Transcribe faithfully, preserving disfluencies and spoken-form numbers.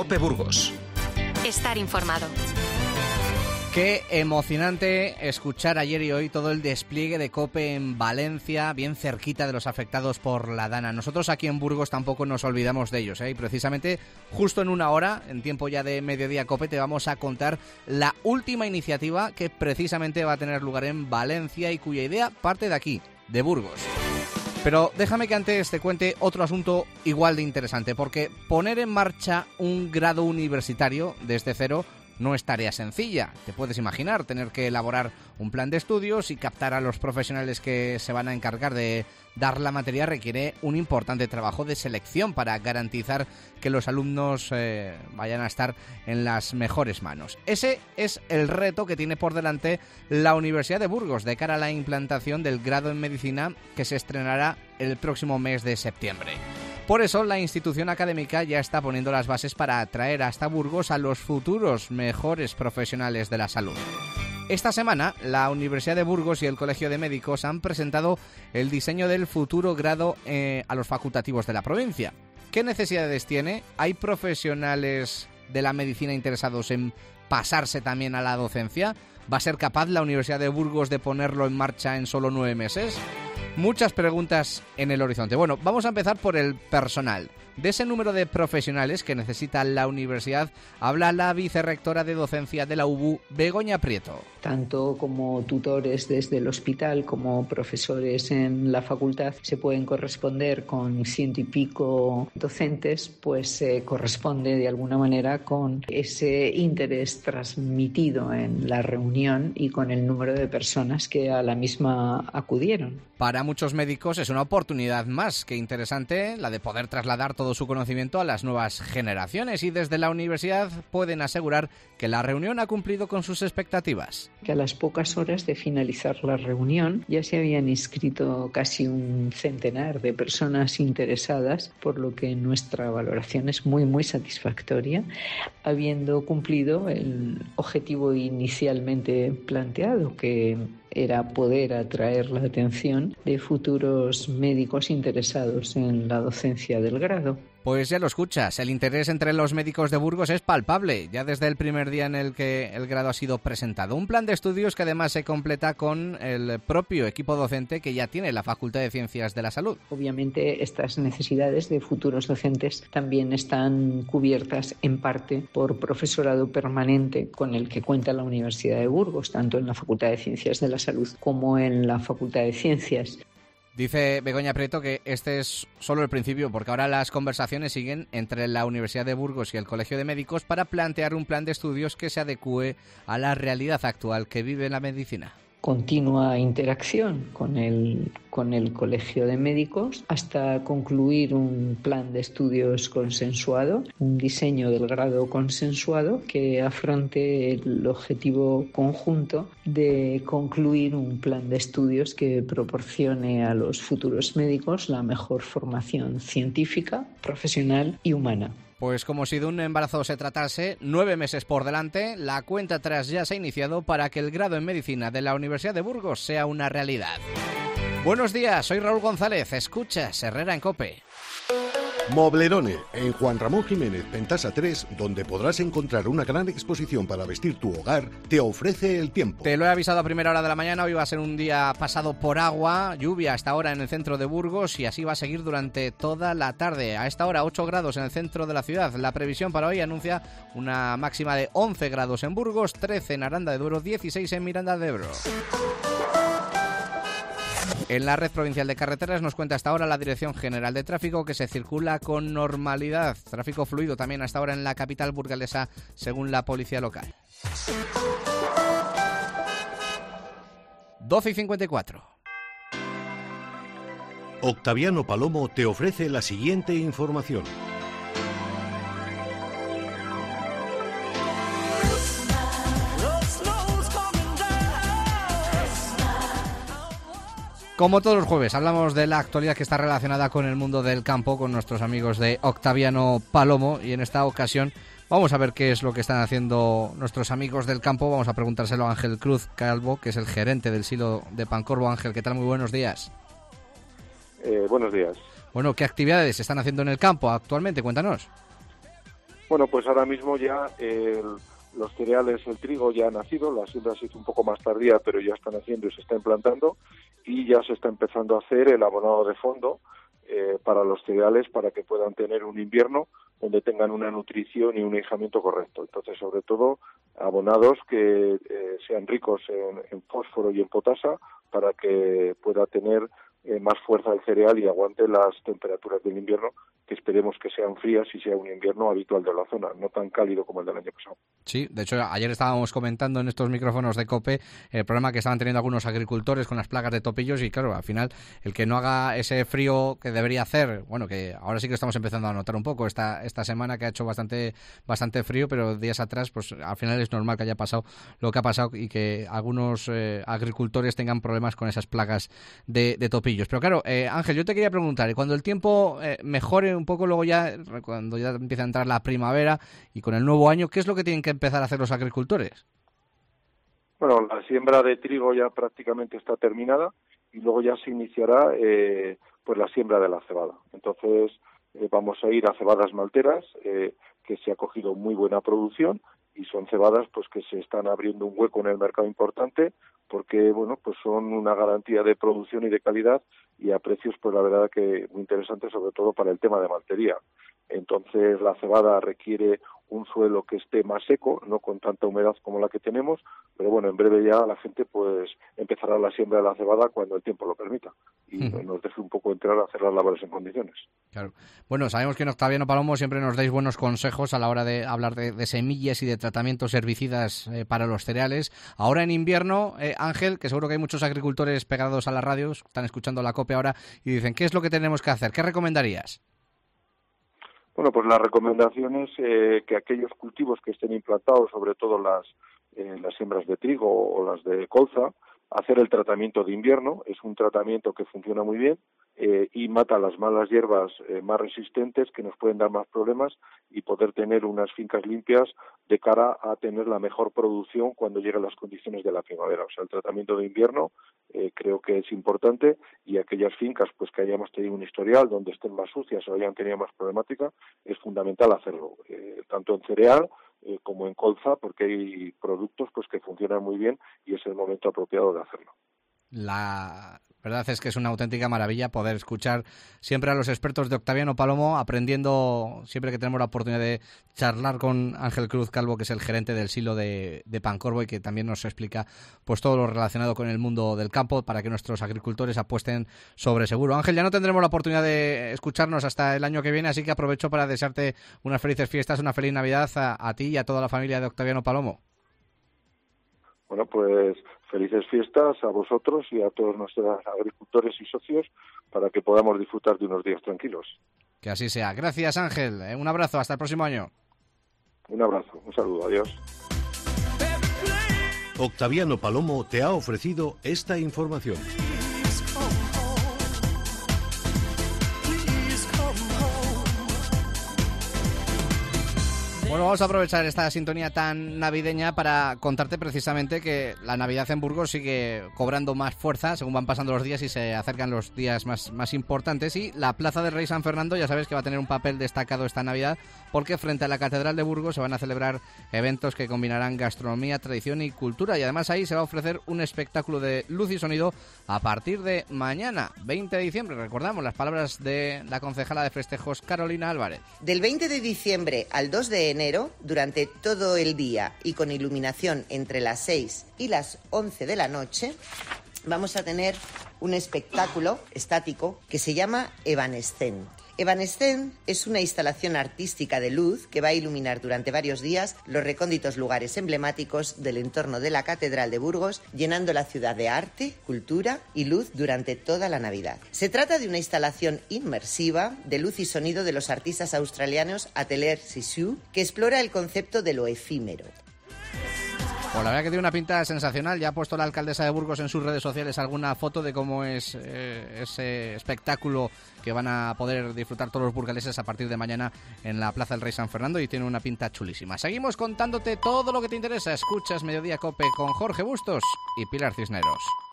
COPE Burgos. Estar informado. Qué emocionante escuchar ayer y hoy todo el despliegue de COPE en Valencia, bien cerquita de los afectados por la Dana. Nosotros aquí en Burgos tampoco nos olvidamos de ellos, ¿eh? Y precisamente justo en una hora, en tiempo ya de Mediodía COPE, te vamos a contar la última iniciativa que precisamente va a tener lugar en Valencia y cuya idea parte de aquí, de Burgos. Pero déjame que antes te cuente otro asunto igual de interesante, porque poner en marcha un grado universitario desde cero no es tarea sencilla. Te puedes imaginar tener que elaborar un plan de estudios y captar a los profesionales que se van a encargar de dar la materia requiere un importante trabajo de selección para garantizar que los alumnos eh, vayan a estar en las mejores manos. Ese es el reto que tiene por delante la Universidad de Burgos de cara a la implantación del grado en medicina que se estrenará el próximo mes de septiembre. Por eso, la institución académica ya está poniendo las bases para atraer hasta Burgos a los futuros mejores profesionales de la salud. Esta semana, la Universidad de Burgos y el Colegio de Médicos han presentado el diseño del futuro grado eh, a los facultativos de la provincia. ¿Qué necesidades tiene? ¿Hay profesionales de la medicina interesados en pasarse también a la docencia? ¿Va a ser capaz la Universidad de Burgos de ponerlo en marcha en solo nueve meses? Muchas preguntas en el horizonte. Bueno, vamos a empezar por el personal. De ese número de profesionales que necesita la universidad, habla la vicerrectora de docencia de la U B U, Begoña Prieto. Tanto como tutores desde el hospital como profesores en la facultad se pueden corresponder con ciento y pico docentes, pues se eh, corresponde de alguna manera con ese interés transmitido en la reunión y con el número de personas que a la misma acudieron. Para muchos médicos es una oportunidad más que interesante la de poder trasladar todo su conocimiento a las nuevas generaciones y desde la universidad pueden asegurar que la reunión ha cumplido con sus expectativas. Que a las pocas horas de finalizar la reunión ya se habían inscrito casi un centenar de personas interesadas, por lo que nuestra valoración es muy muy satisfactoria, habiendo cumplido el objetivo inicialmente planteado, que era poder atraer la atención de futuros médicos interesados en la docencia del grado. Pues ya lo escuchas, el interés entre los médicos de Burgos es palpable, ya desde el primer día en el que el grado ha sido presentado. Un plan de estudios que además se completa con el propio equipo docente que ya tiene la Facultad de Ciencias de la Salud. Obviamente estas necesidades de futuros docentes también están cubiertas en parte por profesorado permanente con el que cuenta la Universidad de Burgos, tanto en la Facultad de Ciencias de la Salud como en la Facultad de Ciencias. Dice Begoña Prieto que este es solo el principio, porque ahora las conversaciones siguen entre la Universidad de Burgos y el Colegio de Médicos para plantear un plan de estudios que se adecúe a la realidad actual que vive la medicina. Continua interacción con el, con el Colegio de Médicos hasta concluir un plan de estudios consensuado, un diseño del grado consensuado que afronte el objetivo conjunto de concluir un plan de estudios que proporcione a los futuros médicos la mejor formación científica, profesional y humana. Pues como si de un embarazo se tratase, nueve meses por delante, la cuenta atrás ya se ha iniciado para que el grado en medicina de la Universidad de Burgos sea una realidad. Buenos días, soy Raúl González, escuchas Herrera en COPE. Moblerone, en Juan Ramón Jiménez, Pentasa tres, donde podrás encontrar una gran exposición para vestir tu hogar, te ofrece el tiempo. Te lo he avisado a primera hora de la mañana, hoy va a ser un día pasado por agua, lluvia hasta ahora en el centro de Burgos y así va a seguir durante toda la tarde. A esta hora ocho grados en el centro de la ciudad. La previsión para hoy anuncia una máxima de once grados en Burgos, trece en Aranda de Duero, dieciséis en Miranda de Ebro. En la red provincial de carreteras nos cuenta hasta ahora la Dirección General de Tráfico que se circula con normalidad. Tráfico fluido también hasta ahora en la capital burgalesa, según la policía local. doce y cincuenta y cuatro. Octaviano Palomo te ofrece la siguiente información. Como todos los jueves, hablamos de la actualidad que está relacionada con el mundo del campo, con nuestros amigos de Octaviano Palomo, y en esta ocasión vamos a ver qué es lo que están haciendo nuestros amigos del campo. Vamos a preguntárselo a Ángel Cruz Calvo, que es el gerente del silo de Pancorbo. Ángel, ¿qué tal? Muy buenos días. Eh, buenos días. Bueno, ¿qué actividades se están haciendo en el campo actualmente? Cuéntanos. Bueno, pues ahora mismo ya el, los cereales, el trigo ya ha nacido, la siembra se hizo un poco más tardía, pero ya está naciendo y se está implantando, y ya se está empezando a hacer el abonado de fondo eh, para los cereales para que puedan tener un invierno donde tengan una nutrición y un aislamiento correcto. Entonces, sobre todo, abonados que eh, sean ricos en, en fósforo y en potasa para que pueda tener eh, más fuerza el cereal y aguante las temperaturas del invierno, que esperemos que sean frías y sea un invierno habitual de la zona, no tan cálido como el del año pasado. Sí, de hecho, ayer estábamos comentando en estos micrófonos de COPE el problema que estaban teniendo algunos agricultores con las plagas de topillos y, claro, al final, el que no haga ese frío que debería hacer, bueno, que ahora sí que estamos empezando a notar un poco esta esta semana que ha hecho bastante bastante frío, pero días atrás, pues al final es normal que haya pasado lo que ha pasado y que algunos eh, agricultores tengan problemas con esas plagas de, de topillos. Pero claro, eh, Ángel, yo te quería preguntar, y cuando el tiempo eh, mejore un poco, luego ya, cuando ya empieza a entrar la primavera y con el nuevo año, ¿qué es lo que tienen que empezar a hacer los agricultores? Bueno, la siembra de trigo ya prácticamente está terminada y luego ya se iniciará eh, pues la siembra de la cebada. Entonces eh, vamos a ir a cebadas malteras, eh, que se ha cogido muy buena producción, y son cebadas pues que se están abriendo un hueco en el mercado importante, porque bueno, pues son una garantía de producción y de calidad, y a precios pues la verdad que muy interesantes, sobre todo para el tema de maltería. Entonces la cebada requiere un suelo que esté más seco, no con tanta humedad como la que tenemos, pero bueno, en breve ya la gente pues empezará la siembra de la cebada cuando el tiempo lo permita y uh-huh. nos deje un poco entrar a hacer las labores en condiciones. Claro. Bueno, sabemos que en Octaviano Palomo siempre nos dais buenos consejos a la hora de hablar de, de semillas y de tratamientos herbicidas eh, para los cereales. Ahora en invierno, eh, Ángel, que seguro que hay muchos agricultores pegados a las radios, están escuchando la COPE ahora y dicen, ¿qué es lo que tenemos que hacer? ¿Qué recomendarías? Bueno, pues la recomendación es eh, que aquellos cultivos que estén implantados, sobre todo las, eh, las siembras de trigo o las de colza, hacer el tratamiento de invierno. Es un tratamiento que funciona muy bien eh, y mata las malas hierbas eh, más resistentes que nos pueden dar más problemas, y poder tener unas fincas limpias de cara a tener la mejor producción cuando lleguen las condiciones de la primavera. O sea, el tratamiento de invierno eh, creo que es importante, y aquellas fincas pues que hayamos tenido un historial donde estén más sucias o hayan tenido más problemática, es fundamental hacerlo, eh, tanto en cereal eh, como en colza, porque hay productos pues que funcionan muy bien y es el momento apropiado de hacerlo. La verdad es que es una auténtica maravilla poder escuchar siempre a los expertos de Octaviano Palomo, aprendiendo siempre que tenemos la oportunidad de charlar con Ángel Cruz Calvo, que es el gerente del silo de, de Pancorbo, y que también nos explica pues todo lo relacionado con el mundo del campo para que nuestros agricultores apuesten sobre seguro. Ángel, ya no tendremos la oportunidad de escucharnos hasta el año que viene, así que aprovecho para desearte unas felices fiestas, una feliz Navidad a, a ti y a toda la familia de Octaviano Palomo. Bueno, pues felices fiestas a vosotros y a todos nuestros agricultores y socios, para que podamos disfrutar de unos días tranquilos. Que así sea. Gracias, Ángel. Un abrazo. Hasta el próximo año. Un abrazo. Un saludo. Adiós. Octaviano Palomo te ha ofrecido esta información. Bueno, vamos a aprovechar esta sintonía tan navideña para contarte precisamente que la Navidad en Burgos sigue cobrando más fuerza según van pasando los días y se acercan los días más, más importantes, y la Plaza del Rey San Fernando ya sabes que va a tener un papel destacado esta Navidad, porque frente a la Catedral de Burgos se van a celebrar eventos que combinarán gastronomía, tradición y cultura, y además ahí se va a ofrecer un espectáculo de luz y sonido a partir de mañana, veinte de diciembre. Recordamos las palabras de la concejala de festejos, Carolina Álvarez. Del veinte de diciembre al dos de enero, durante todo el día y con iluminación entre las seis y las once de la noche, vamos a tener un espectáculo estático que se llama Evanescent. Evanescent es una instalación artística de luz que va a iluminar durante varios días los recónditos lugares emblemáticos del entorno de la Catedral de Burgos, llenando la ciudad de arte, cultura y luz durante toda la Navidad. Se trata de una instalación inmersiva de luz y sonido de los artistas australianos Atelier Sissu, que explora el concepto de lo efímero. Pues la verdad que tiene una pinta sensacional. Ya ha puesto la alcaldesa de Burgos en sus redes sociales alguna foto de cómo es eh, ese espectáculo que van a poder disfrutar todos los burgaleses a partir de mañana en la Plaza del Rey San Fernando, y tiene una pinta chulísima. Seguimos contándote todo lo que te interesa. Escuchas Mediodía Cope con Jorge Bustos y Pilar Cisneros.